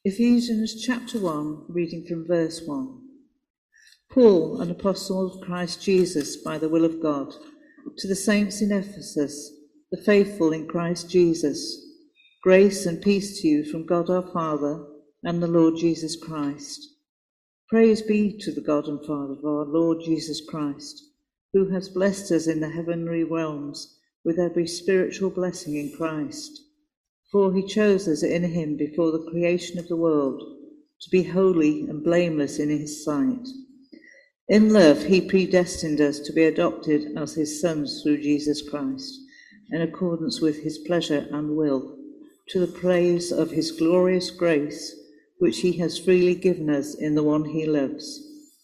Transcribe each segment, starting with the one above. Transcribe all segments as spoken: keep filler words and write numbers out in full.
Ephesians chapter one, reading from verse one. Paul, an apostle of Christ Jesus by the will of God, to the saints in Ephesus, the faithful in Christ Jesus, grace and peace to you from God our Father and the Lord Jesus Christ. Praise be to the God and Father of our Lord Jesus Christ, who has blessed us in the heavenly realms with every spiritual blessing in Christ. For he chose us in him before the creation of the world, to be holy and blameless in his sight. In love he predestined us to be adopted as his sons through Jesus Christ, in accordance with his pleasure and will, to the praise of his glorious grace, which he has freely given us in the one he loves.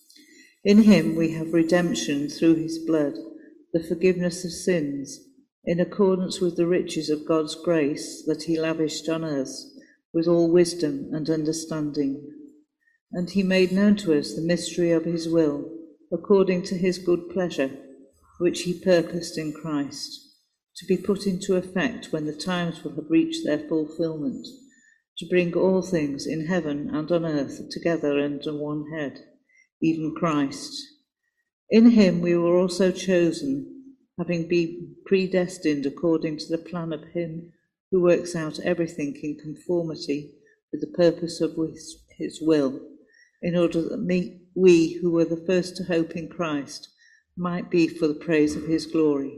In him we have redemption through his blood, the forgiveness of sins, in accordance with the riches of God's grace that he lavished on us with all wisdom and understanding. And he made known to us the mystery of his will, according to his good pleasure, which he purposed in Christ, to be put into effect when the times will have reached their fulfillment, to bring all things in heaven and on earth together under one head, even Christ. In him we were also chosen, having been predestined according to the plan of him who works out everything in conformity with the purpose of his will, in order that we who were the first to hope in Christ might be for the praise of his glory.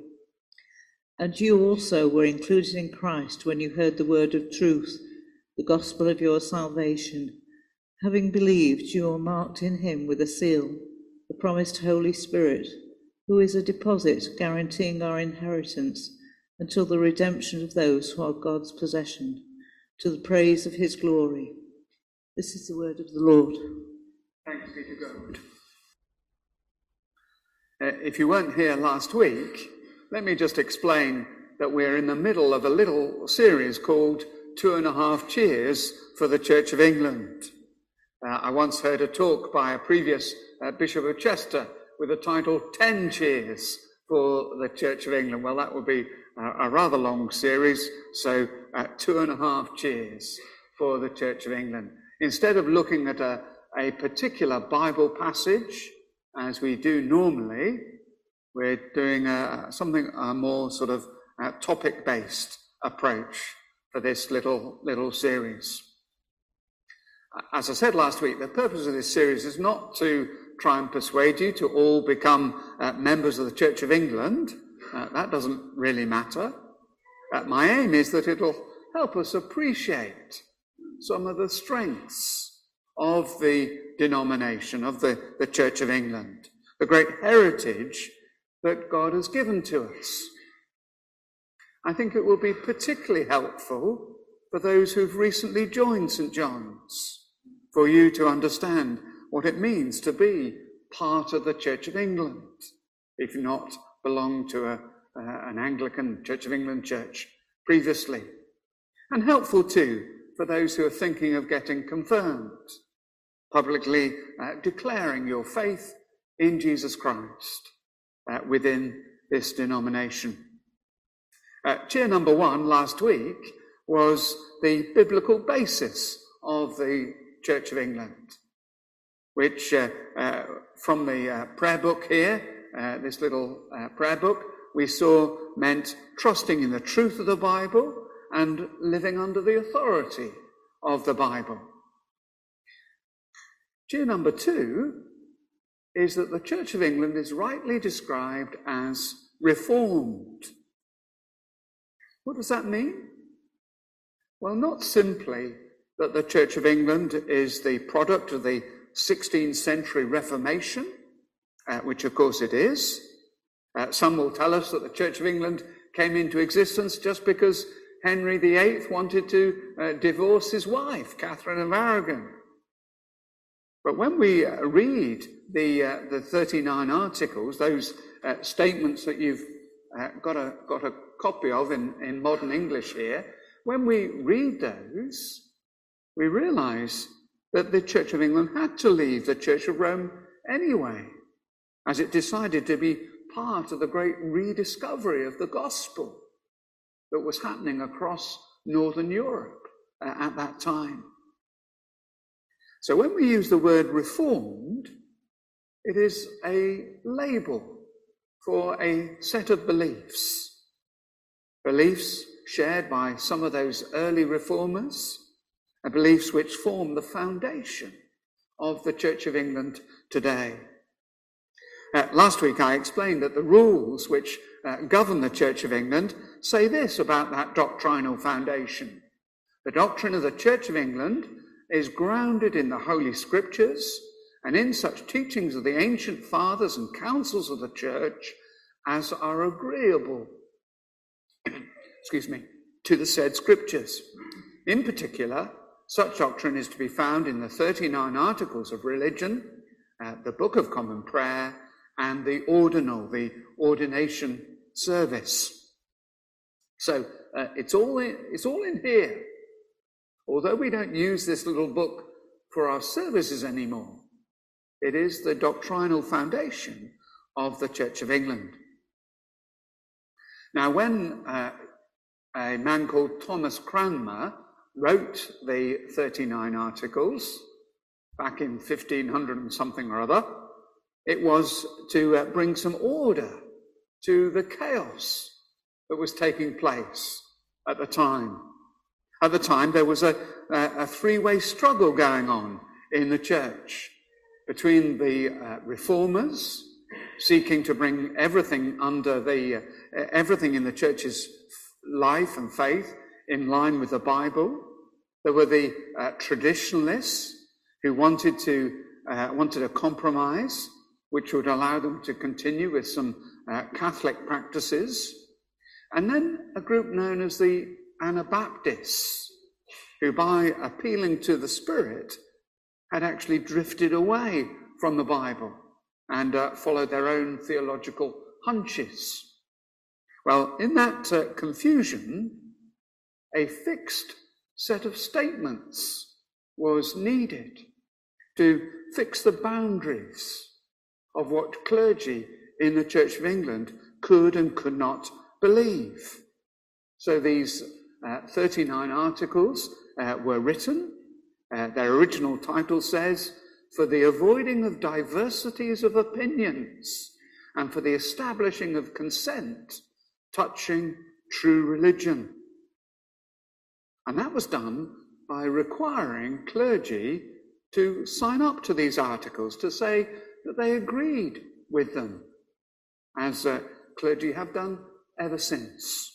And you also were included in Christ when you heard the word of truth, the gospel of your salvation. Having believed, you are marked in him with a seal, the promised Holy Spirit, who is a deposit guaranteeing our inheritance until the redemption of those who are God's possession, to the praise of his glory. This is the word of the Lord. Thanks be to God. Uh, if you weren't here last week, let me just explain that we're in the middle of a little series called Two and a Half Cheers for the Church of England. Uh, I once heard a talk by a previous uh, Bishop of Chester with the title Ten Cheers for the Church of England. Well, that would be a, a rather long series, so uh, two and a half cheers for the Church of England. Instead of looking at a, a particular Bible passage, as we do normally, we're doing a, something a more sort of uh, topic-based approach for this little, little series. As I said last week, the purpose of this series is not to try and persuade you to all become uh, members of the Church of England. Uh, that doesn't really matter. Uh, my aim is that it'll help us appreciate some of the strengths of the denomination, of the, the Church of England, the great heritage that God has given to us. I think it will be particularly helpful for those who've recently joined St John's, for you to understand what it means to be part of the Church of England, if not belonged to a, uh, an Anglican Church of England church previously. And helpful too for those who are thinking of getting confirmed, publicly uh, declaring your faith in Jesus Christ uh, within this denomination. Uh, cheer number one last week was the biblical basis of the Church of England, which uh, uh, from the uh, prayer book here, uh, this little uh, prayer book, we saw meant trusting in the truth of the Bible and living under the authority of the Bible. Cheer number two is that the Church of England is rightly described as reformed. What does that mean? Well, not simply that the Church of England is the product of the sixteenth century Reformation, uh, which of course it is. Uh, some will tell us that the Church of England came into existence just because Henry the Eighth wanted to uh, divorce his wife, Catherine of Aragon. But when we uh, read the uh, the thirty-nine articles, those uh, statements that you've uh, got a got a copy of in, in modern English here, when we read those, we realise that the Church of England had to leave the Church of Rome anyway, as it decided to be part of the great rediscovery of the gospel that was happening across Northern Europe uh, at that time. So when we use the word reformed, it is a label for a set of beliefs, beliefs shared by some of those early reformers, and beliefs which form the foundation of the Church of England today. Uh, last week I explained that the rules which uh, govern the Church of England say this about that doctrinal foundation. The doctrine of the Church of England is grounded in the Holy Scriptures and in such teachings of the ancient fathers and councils of the Church as are agreeable, excuse me, to the said Scriptures. In particular, such doctrine is to be found in the thirty-nine Articles of Religion, uh, the Book of Common Prayer, and the ordinal, the ordination service. So uh, it's all in, it's all in here. Although we don't use this little book for our services anymore, it is the doctrinal foundation of the Church of England. Now, when uh, a man called Thomas Cranmer wrote the thirty-nine Articles back in fifteen hundred and something or other, it was to uh, bring some order to the chaos that was taking place at the time. At the time, there was a, a, a three-way struggle going on in the church between the uh, reformers, seeking to bring everything under the, uh, everything in the church's life and faith in line with the Bible. There were the uh, traditionalists who wanted to, uh, wanted a compromise which would allow them to continue with some uh, Catholic practices. And then a group known as the Anabaptists, who by appealing to the Spirit had actually drifted away from the Bible and uh, followed their own theological hunches. Well, in that uh, confusion, a fixed set of statements was needed to fix the boundaries of what clergy in the Church of England could and could not believe. So these uh, thirty-nine articles uh, were written. Uh, their original title says, "For the avoiding of diversities of opinions and for the establishing of consent touching true religion." And that was done by requiring clergy to sign up to these articles, to say that they agreed with them, as uh, clergy have done ever since.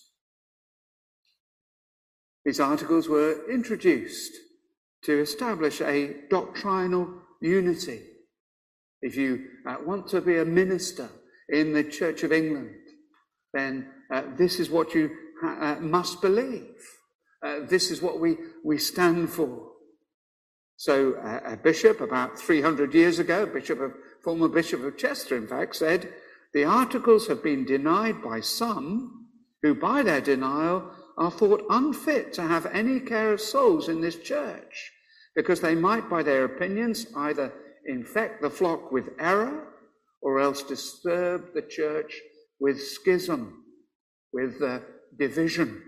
These articles were introduced to establish a doctrinal unity. If you uh, want to be a minister in the Church of England, then uh, this is what you ha- uh, must believe. Uh, this is what we, we stand for. So uh, a bishop about three hundred years ago, bishop of, former Bishop of Chester, in fact, said, "The articles have been denied by some who by their denial are thought unfit to have any care of souls in this church, because they might by their opinions either infect the flock with error or else disturb the church with schism, with uh, division."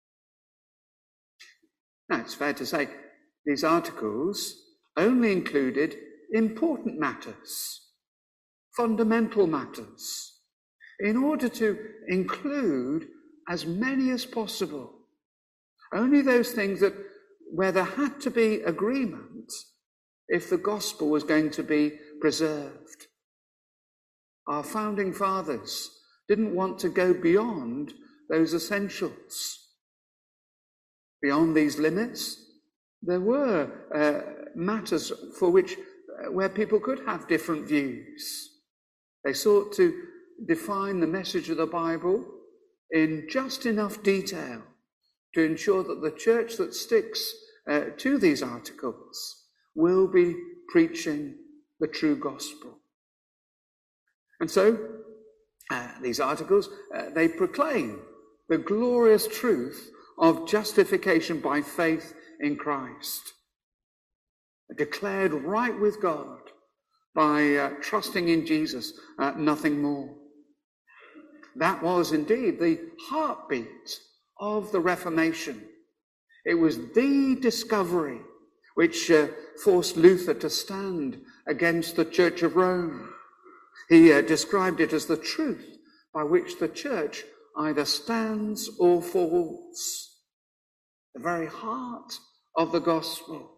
Now, it's fair to say these articles only included important matters, fundamental matters, in order to include as many as possible. Only those things that where there had to be agreement if the gospel was going to be preserved. Our founding fathers didn't want to go beyond those essentials. Beyond these limits, there were uh, matters for which, uh, where people could have different views. They sought to define the message of the Bible in just enough detail to ensure that the church that sticks uh, to these articles will be preaching the true gospel. And so, uh, these articles, uh, they proclaim the glorious truth of justification by faith in Christ, declared right with God by uh, trusting in Jesus, uh, nothing more. That was indeed the heartbeat of the Reformation. It was the discovery which uh, forced Luther to stand against the Church of Rome. He uh, described it as the truth by which the church either stands or falls. The very heart of the gospel.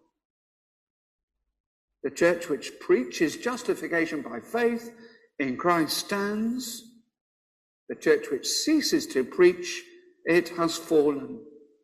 The church which preaches justification by faith in Christ stands. The church which ceases to preach, it has fallen.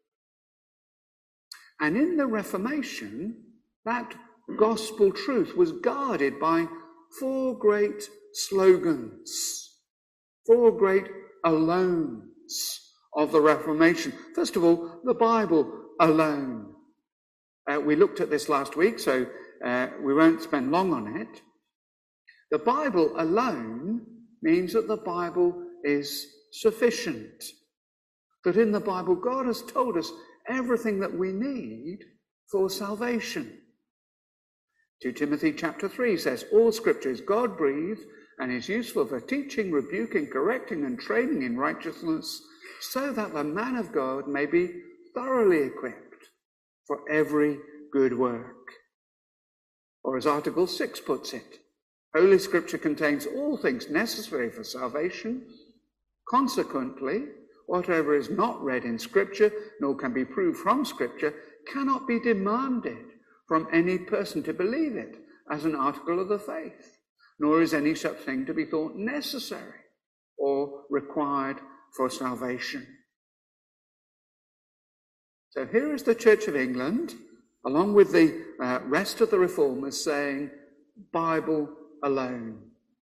And in the Reformation, that gospel truth was guarded by four great slogans, four great alones of the Reformation. First of all, the Bible alone. Uh, we looked at this last week, so uh, we won't spend long on it. The Bible alone means that the Bible is sufficient. That in the Bible, God has told us everything that we need for salvation. Second Timothy chapter three says, all scripture is God-breathed and is useful for teaching, rebuking, correcting, and training in righteousness, so that the man of God may be thoroughly equipped for every good work. Or as Article six puts it, Holy Scripture contains all things necessary for salvation. Consequently, whatever is not read in Scripture, nor can be proved from Scripture, cannot be demanded from any person to believe it as an article of the faith, nor is any such thing to be thought necessary or required for salvation. So here is the Church of England, along with the uh, rest of the Reformers, saying, Bible alone.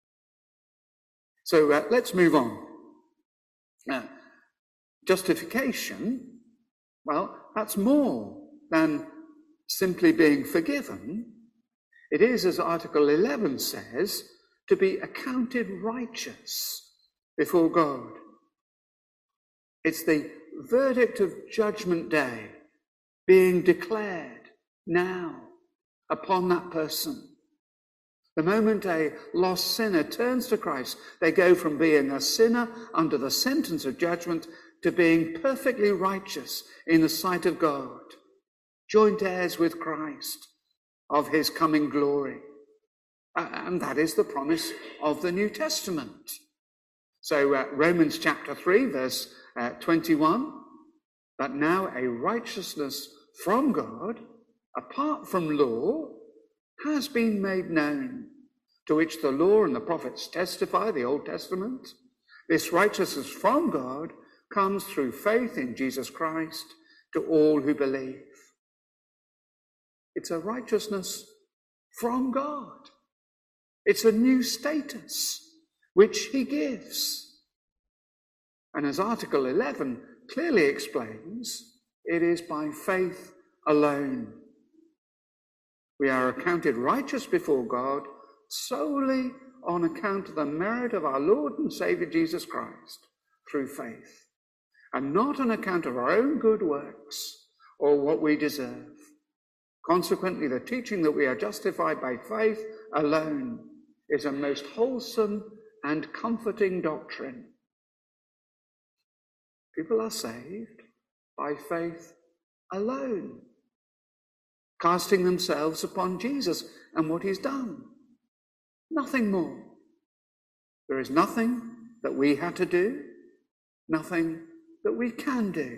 So uh, let's move on. Now, justification, well, that's more than simply being forgiven. It is, as Article eleven says, to be accounted righteous before God. It's the verdict of Judgment Day being declared now upon that person. The moment a lost sinner turns to Christ, they go from being a sinner under the sentence of judgment to being perfectly righteous in the sight of God, joint heirs with Christ of his coming glory. And that is the promise of the New Testament. So uh, Romans chapter three, verse uh, twenty-one, but now a righteousness from God, apart from law, has been made known, to which the law and the prophets testify, the Old Testament. This righteousness from God comes through faith in Jesus Christ to all who believe. It's a righteousness from God. It's a new status which he gives. And as Article eleven clearly explains, it is by faith alone. We are accounted righteous before God solely on account of the merit of our Lord and Saviour Jesus Christ through faith, and not on account of our own good works or what we deserve. Consequently, the teaching that we are justified by faith alone is a most wholesome and comforting doctrine. People are saved by faith alone, casting themselves upon Jesus and what he's done. Nothing more. There is nothing that we had to do, nothing that we can do.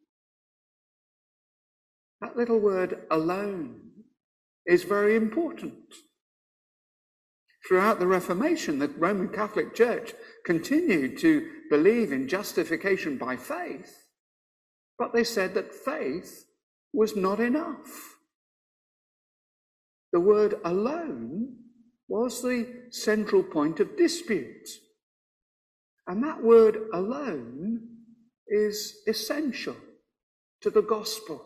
That little word alone is very important. Throughout the Reformation, the Roman Catholic Church continued to believe in justification by faith, but they said that faith was not enough. The word alone was the central point of dispute. And that word alone is essential to the gospel.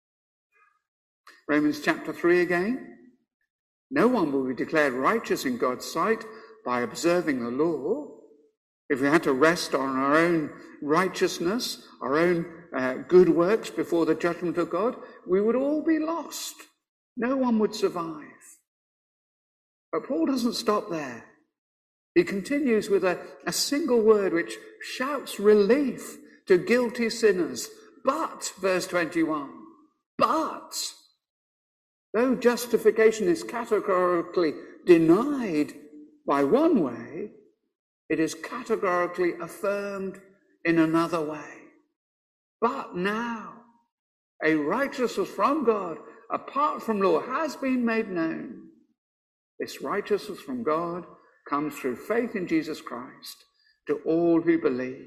Romans chapter three again. No one will be declared righteous in God's sight by observing the law. If we had to rest on our own righteousness, our own uh, good works before the judgment of God, we would all be lost. No one would survive. But Paul doesn't stop there. He continues with a, a single word which shouts relief to guilty sinners. But, verse twenty-one, but Though justification is categorically denied by one way, it is categorically affirmed in another way. But now, a righteousness from God, apart from law, has been made known. This righteousness from God comes through faith in Jesus Christ to all who believe.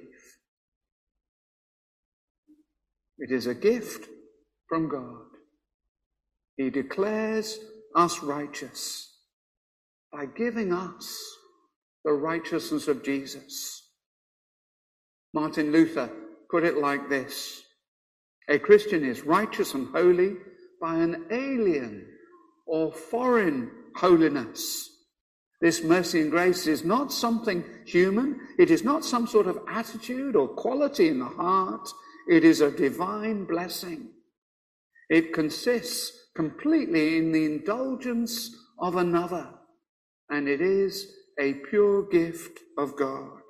It is a gift from God. He declares us righteous by giving us the righteousness of Jesus. Martin Luther put it like this: a Christian is righteous and holy by an alien or foreign holiness. This mercy and grace is not something human. It is not some sort of attitude or quality in the heart. It is a divine blessing. It consists completely in the indulgence of another, and it is a pure gift of God.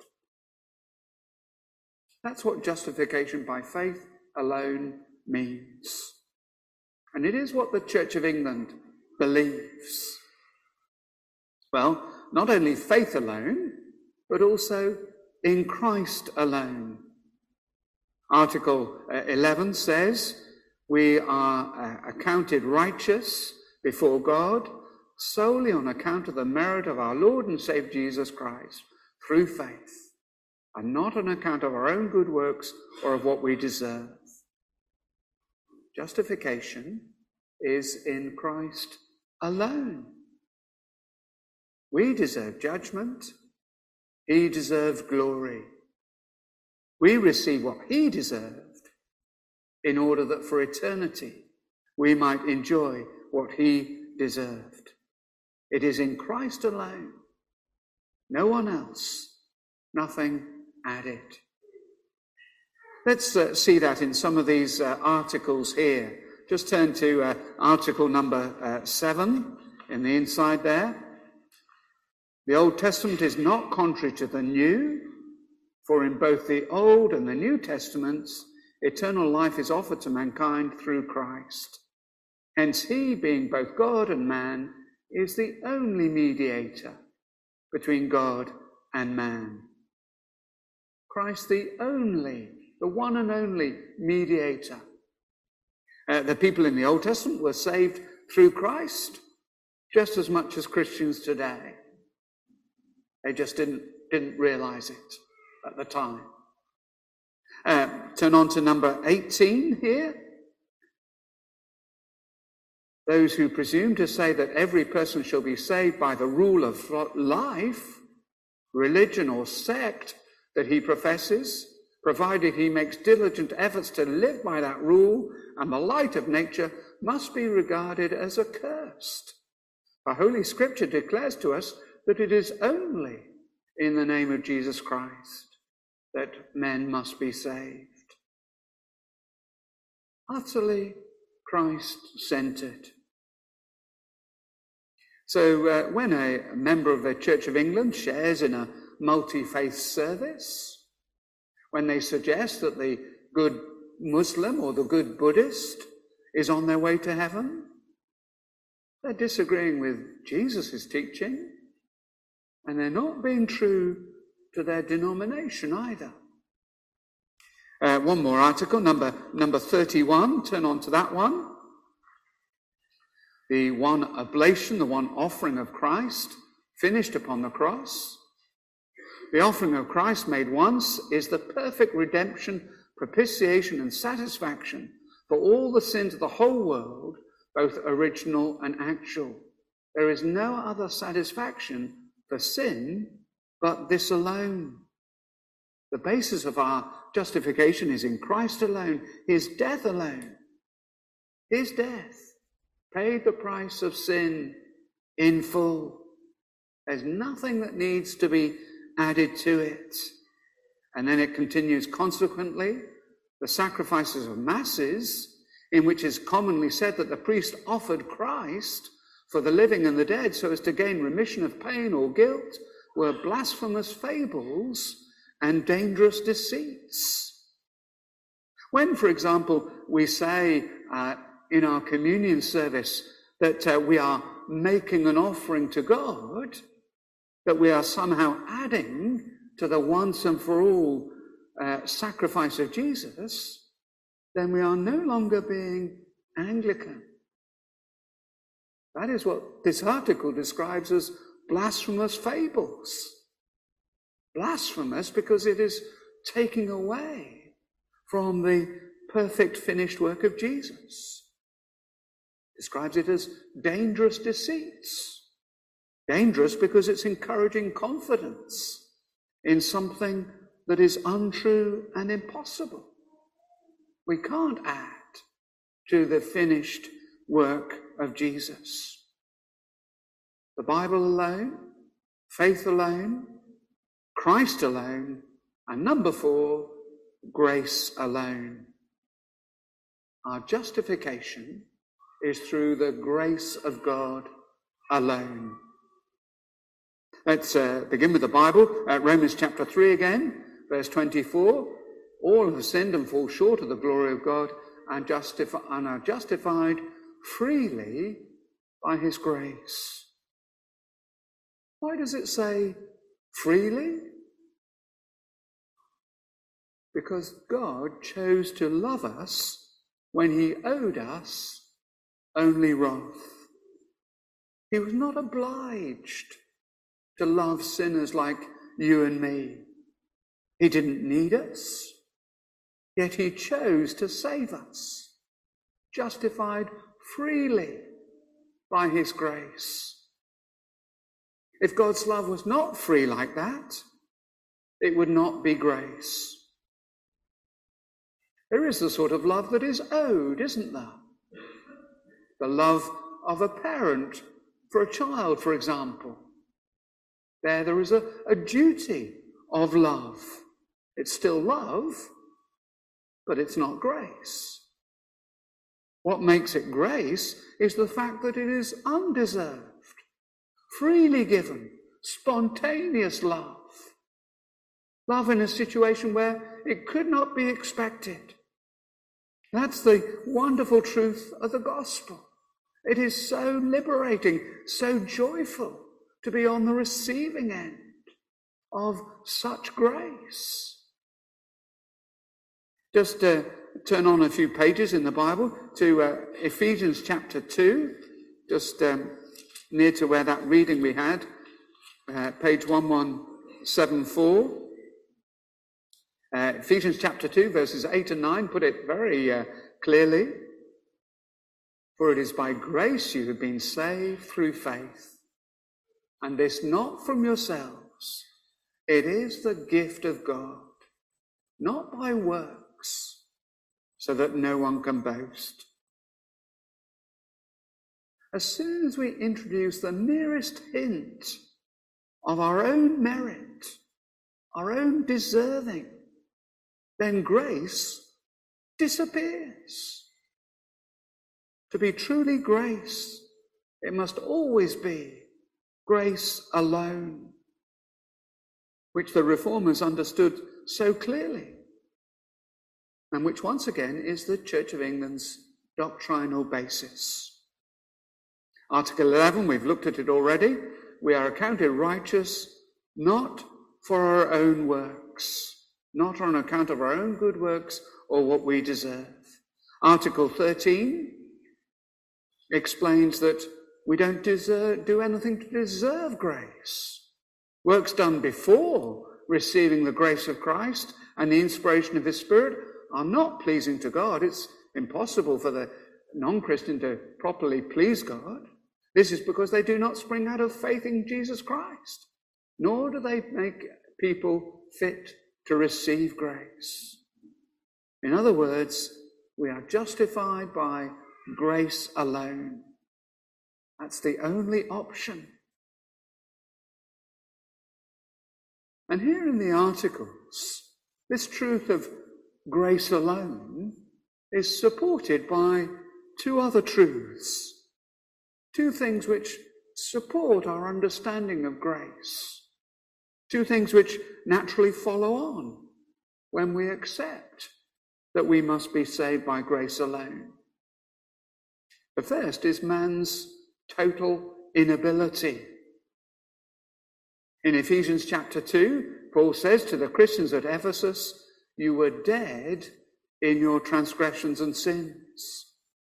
That's what justification by faith alone means. And it is what the Church of England believes. Well, not only faith alone, but also in Christ alone. Article eleven says, we are accounted righteous before God solely on account of the merit of our Lord and Saviour Jesus Christ through faith, and not on account of our own good works or of what we deserve. Justification is in Christ alone. We deserve judgment. He deserved glory. We receive what he deserved in order that for eternity we might enjoy what he deserved. It is in Christ alone. No one else. Nothing added. Let's uh, see that in some of these uh, articles here. Just turn to uh, article number uh, seven in the inside there. The Old Testament is not contrary to the New, for in both the Old and the New Testaments, eternal life is offered to mankind through Christ. Hence he, being both God and man, is the only mediator between God and man. Christ the only, the one and only mediator. Uh, the people in the Old Testament were saved through Christ just as much as Christians today. They just didn't, didn't realize it at the time. Uh, turn on to number eighteen here. Those who presume to say that every person shall be saved by the rule of life, religion or sect that he professes, provided he makes diligent efforts to live by that rule and the light of nature, must be regarded as accursed. For Holy Scripture declares to us that it is only in the name of Jesus Christ that men must be saved. Utterly Christ-centered. So uh, when a member of the Church of England shares in a multi-faith service, when they suggest that the good Muslim or the good Buddhist is on their way to heaven, they're disagreeing with Jesus' teaching, and they're not being true to their denomination either. Uh, one more article, number, number thirty-one, turn on to that one. The one oblation, the one offering of Christ, finished upon the cross. The offering of Christ made once is the perfect redemption, propitiation and satisfaction for all the sins of the whole world, both original and actual. There is no other satisfaction for sin but this alone. The basis of our justification is in Christ alone, his death alone. His death paid the price of sin in full. There's nothing that needs to be added to it. And then it continues, consequently, the sacrifices of masses, in which is commonly said that the priest offered Christ for the living and the dead so as to gain remission of pain or guilt, were blasphemous fables and dangerous deceits. When, for example, we say uh, in our communion service that uh, we are making an offering to God, that we are somehow adding to the once and for all uh, sacrifice of Jesus, then we are no longer being Anglican. That is what this article describes as blasphemous fables. Blasphemous because it is taking away from the perfect finished work of Jesus. Describes it as dangerous deceits. Dangerous because it's encouraging confidence in something that is untrue and impossible. We can't add to the finished work of Jesus. The Bible alone, faith alone, Christ alone, and number four, grace alone. Our justification is through the grace of God alone. Let's uh, begin with the Bible at Romans chapter three again, verse twenty-four. All have sinned and fall short of the glory of God and, justify, and are justified freely by his grace. Why does it say freely? Because God chose to love us when he owed us only wrath. He was not obliged to love sinners like you and me. He didn't need us, yet he chose to save us, justified freely by his grace. If God's love was not free like that, it would not be grace. There is the sort of love that is owed, isn't there? The love of a parent for a child, for example. There, there is a, a duty of love. It's still love, but it's not grace. What makes it grace is the fact that it is undeserved, freely given, spontaneous love. Love in a situation where it could not be expected. That's the wonderful truth of the gospel. It is so liberating, so joyful to be on the receiving end of such grace. Just uh, turn on a few pages in the Bible to uh, Ephesians chapter two, just um, near to where that reading we had, uh, page eleven seventy-four. Uh, Ephesians chapter two, verses eight and nine put it very uh, clearly. For it is by grace you have been saved through faith, and this not from yourselves. It is the gift of God, not by works, so that no one can boast. As soon as we introduce the merest hint of our own merit, our own deserving, then grace disappears. To be truly grace, it must always be grace alone, which the Reformers understood so clearly, and which once again is the Church of England's doctrinal basis. Article eleven, we've looked at it already. We are accounted righteous not for our own works, not on account of our own good works or what we deserve. Article thirteen explains that we don't deserve, do anything to deserve grace. Works done before receiving the grace of Christ and the inspiration of his Spirit are not pleasing to God. It's impossible for the non-Christian to properly please God. This is because they do not spring out of faith in Jesus Christ, nor do they make people fit to receive grace. In other words, we are justified by grace alone. That's the only option. And here in the articles, this truth of grace alone is supported by two other truths, two things which support our understanding of grace, two things which naturally follow on when we accept that we must be saved by grace alone. The first is man's total inability. In Ephesians chapter two, Paul says to the Christians at Ephesus, you were dead in your transgressions and sins.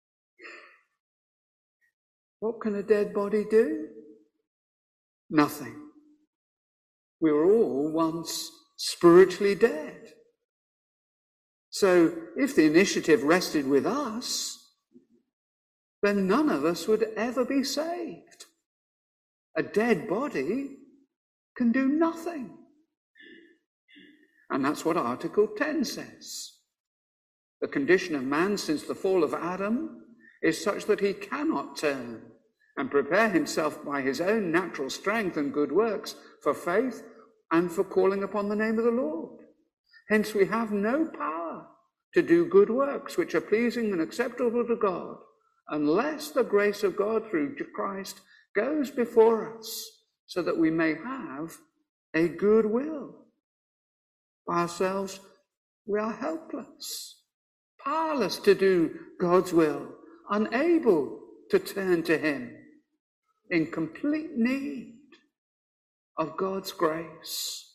What can a dead body do? Nothing. We were all once spiritually dead. So if the initiative rested with us, then none of us would ever be saved. A dead body can do nothing. And that's what Article ten says. The condition of man since the fall of Adam is such that he cannot turn and prepare himself by his own natural strength and good works for faith and for calling upon the name of the Lord. Hence we have no power to do good works which are pleasing and acceptable to God, unless the grace of God through Christ goes before us, so that we may have a good will. By ourselves, we are helpless, powerless to do God's will, unable to turn to him, in complete need of God's grace.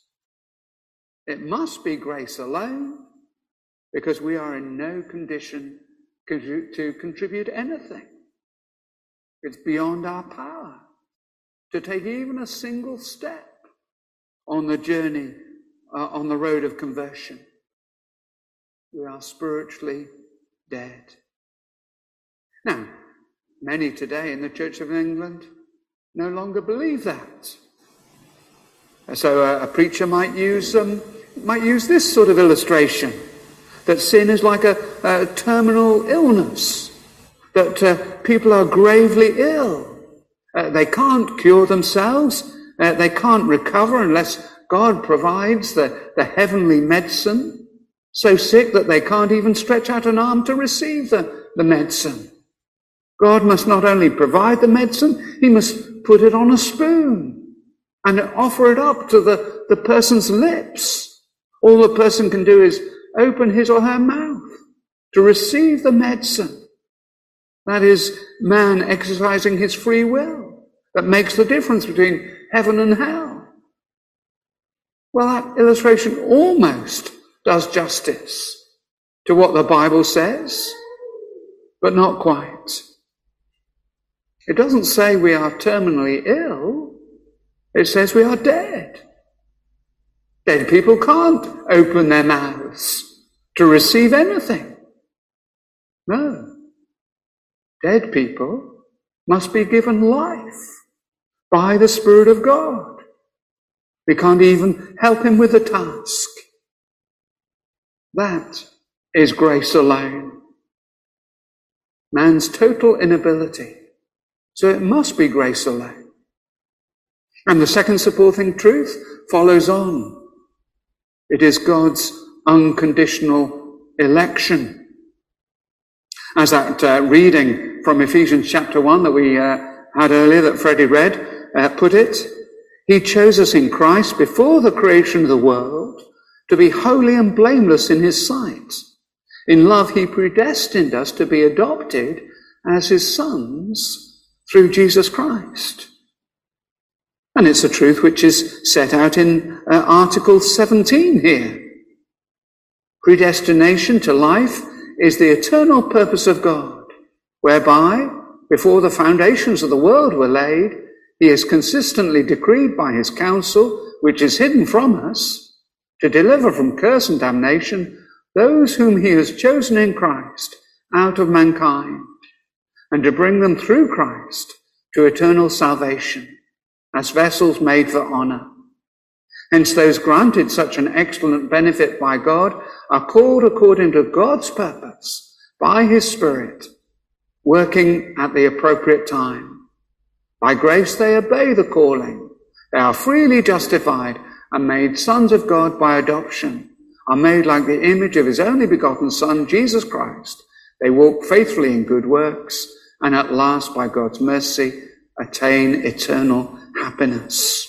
It must be grace alone, because we are in no condition to contribute anything. It's beyond our power to take even a single step on the journey, uh, on the road of conversion. We are spiritually dead. Now, many today in the Church of England no longer believe that. So a, a preacher might use um, might use this sort of illustration, that sin is like a, a terminal illness, that uh, people are gravely ill. Uh, they can't cure themselves. Uh, they can't recover unless God provides the, the heavenly medicine. So sick that they can't even stretch out an arm to receive the, the medicine. God must not only provide the medicine, he must put it on a spoon and offer it up to the, the person's lips. All the person can do is open his or her mouth to receive the medicine. That is man exercising his free will. That makes the difference between heaven and hell. Well, that illustration almost does justice to what the Bible says, but not quite. It doesn't say we are terminally ill. It says we are dead. Dead people can't open their mouths to receive anything. No. Dead people must be given life by the Spirit of God. We can't even help him with the task. That is grace alone. Man's total inability. So it must be grace alone. And the second supporting truth follows on. It is God's unconditional election. As that uh, reading from Ephesians chapter one that we uh, had earlier, that Freddie read, uh, put it, he chose us in Christ before the creation of the world to be holy and blameless in his sight. In love, he predestined us to be adopted as his sons through Jesus Christ. And it's a truth which is set out in uh, Article seventeen here. Predestination to life is the eternal purpose of God, whereby, before the foundations of the world were laid, he has consistently decreed by his counsel, which is hidden from us, to deliver from curse and damnation those whom he has chosen in Christ out of mankind, and to bring them through Christ to eternal salvation, as vessels made for honor. Hence those granted such an excellent benefit by God are called according to God's purpose by his Spirit, working at the appropriate time. By grace they obey the calling. They are freely justified and made sons of God by adoption, are made like the image of his only begotten Son, Jesus Christ. They walk faithfully in good works, and at last, by God's mercy, attain eternal happiness.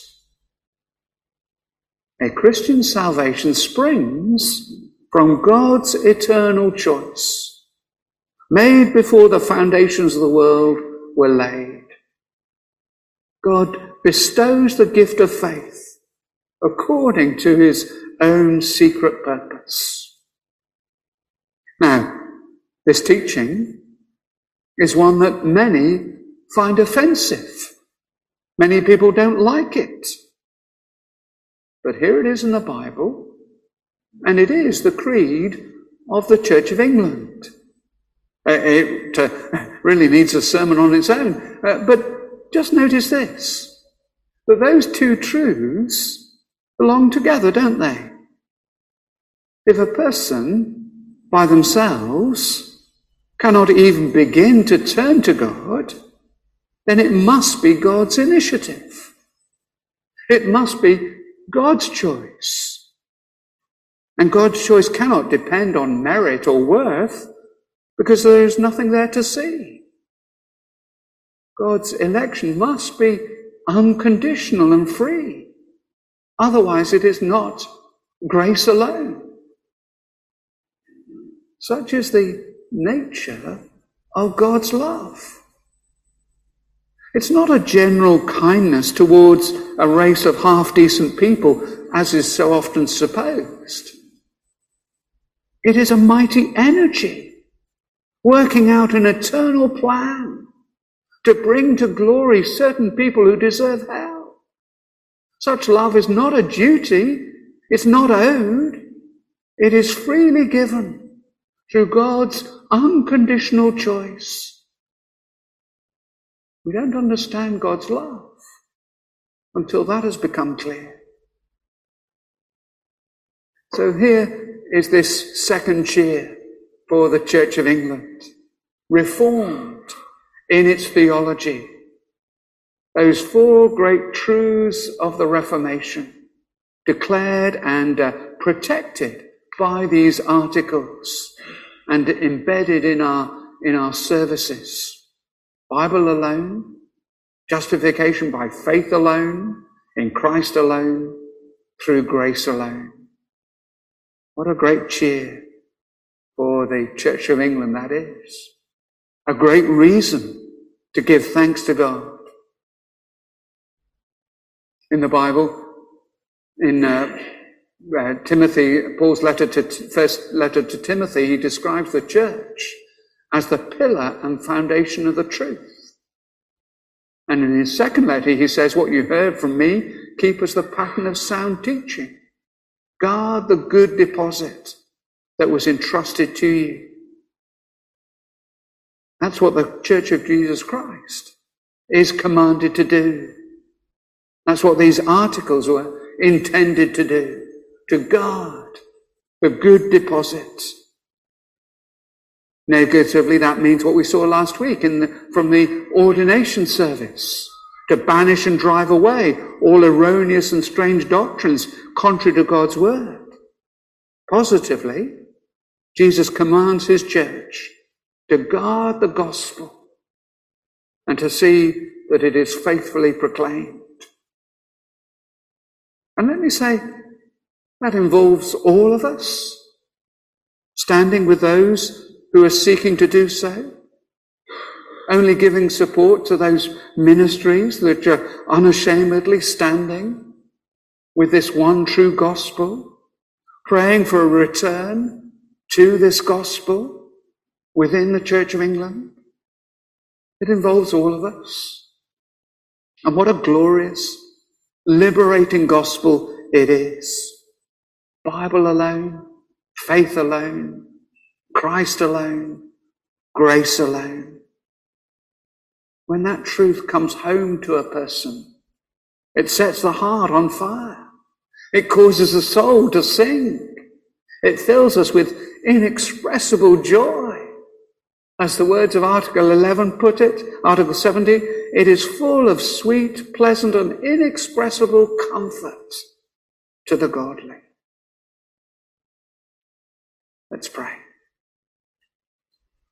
A Christian salvation springs from God's eternal choice. made before the foundations of the world were laid. God bestows the gift of faith according to his own secret purpose. Now, this teaching is one that many find offensive. Many people don't like it. But here it is in the Bible, and it is the creed of the Church of England. Uh, it uh, really needs a sermon on its own. Uh, but just notice this, that those two truths belong together, don't they? If a person by themselves cannot even begin to turn to God, then it must be God's initiative. It must be God's choice. And God's choice cannot depend on merit or worth because there is nothing there to see. God's election must be unconditional and free. Otherwise, it is not grace alone. Such is the nature of God's love. It's not a general kindness towards a race of half-decent people, as is so often supposed. It is a mighty energy, working out an eternal plan to bring to glory certain people who deserve hell. Such love is not a duty, it's not owed, it is freely given through God's unconditional choice. We don't understand God's love until that has become clear. So here is this second cheer for the Church of England, reformed in its theology. Those four great truths of the Reformation, declared and uh, protected by these articles and embedded in our, in our services. Bible alone, justification by faith alone, in Christ alone, through grace alone. What a great cheer for the Church of England that is. A great reason to give thanks to God. In the Bible, in uh, uh, Timothy, Paul's letter to first letter to Timothy, he describes the church as the pillar and foundation of the truth. And in his second letter, he says, what you heard from me, keep as the pattern of sound teaching. Guard the good deposit that was entrusted to you. That's what the Church of Jesus Christ is commanded to do. That's what these articles were intended to do, to guard the good deposit. Negatively, that means what we saw last week in the, from the ordination service, to banish and drive away all erroneous and strange doctrines contrary to God's word. Positively, Jesus commands his church to guard the gospel and to see that it is faithfully proclaimed. And let me say, that involves all of us, standing with those who are seeking to do so, only giving support to those ministries that are unashamedly standing with this one true gospel, praying for a return to this gospel within the Church of England. It involves all of us. And what a glorious, liberating gospel it is. Bible alone, faith alone, Christ alone, grace alone. When that truth comes home to a person, it sets the heart on fire. It causes the soul to sing. It fills us with inexpressible joy. As the words of Article eleven put it, Article seventy, it is full of sweet, pleasant, and inexpressible comfort to the godly. Let's pray.